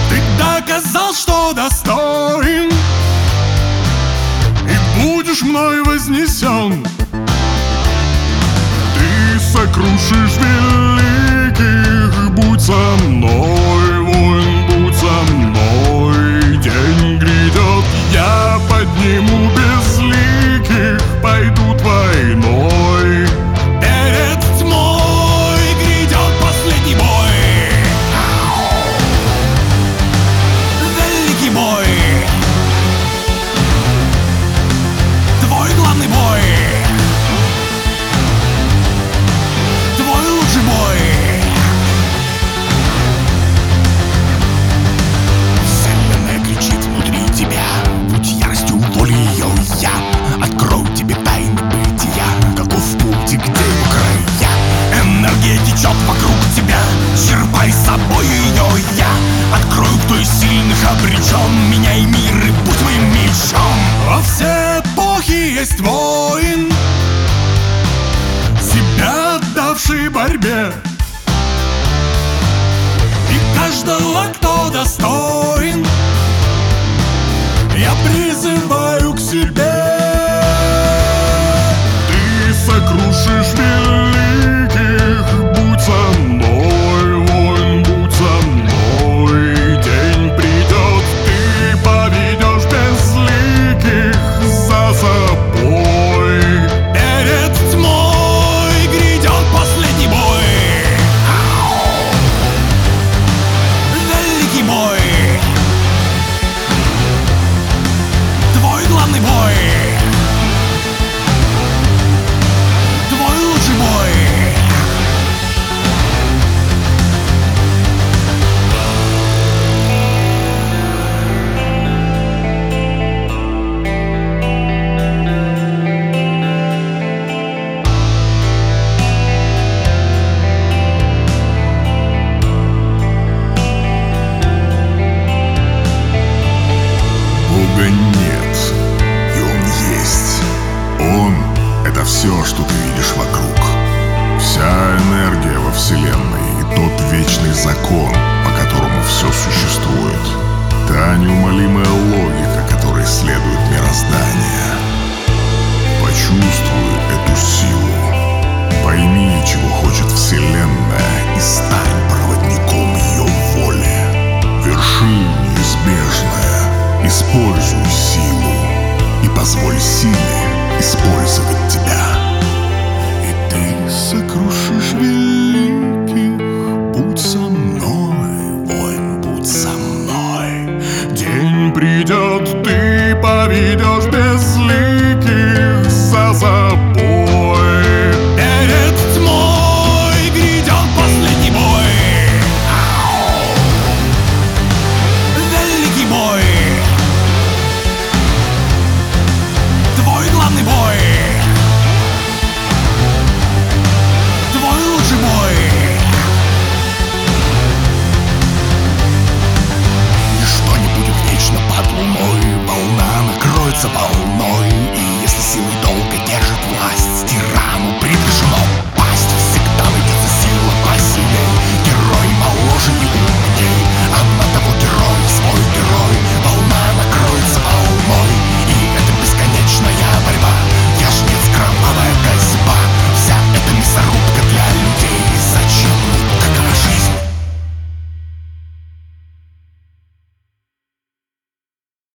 Ты доказал, что достоин, и будешь мной вознесен. Ты сокрушишь великих, будь со мной, воин, будь со мной. День грядет, я подниму безликих, пойдут войной. Перед тьмой грядет последний бой, великий бой, твой главный бой, твой лучший бой. Вселенная кричит внутри тебя, будь яростью воли ее я. Открою тебе тайны бытия, каков путь и где его края. Энергия течет вокруг тебя, черпай с собой ее я. Открою, кто из сильных обречен, меняй мир и будь моим мечом. Во все эпохи есть воин, себя отдавший борьбе, и каждого, кто достоин, я призываю к себе. Ты сокрушишь великих, будь со мной, воин, будь со мной. День придет, ты поведешь безликих за собой. Перед тьмой грядет последний бой, великий бой, твой главный бой, твой лучший бой. Бога нет, и Он есть. Он — это все, что ты видишь вокруг. Вся энергия во Вселенной и тот вечный закон, по которому все существует. Та неумолимая логика, которой следует мироздание. Почувствуй эту силу. Пойми, чего хочет Вселенная, и стань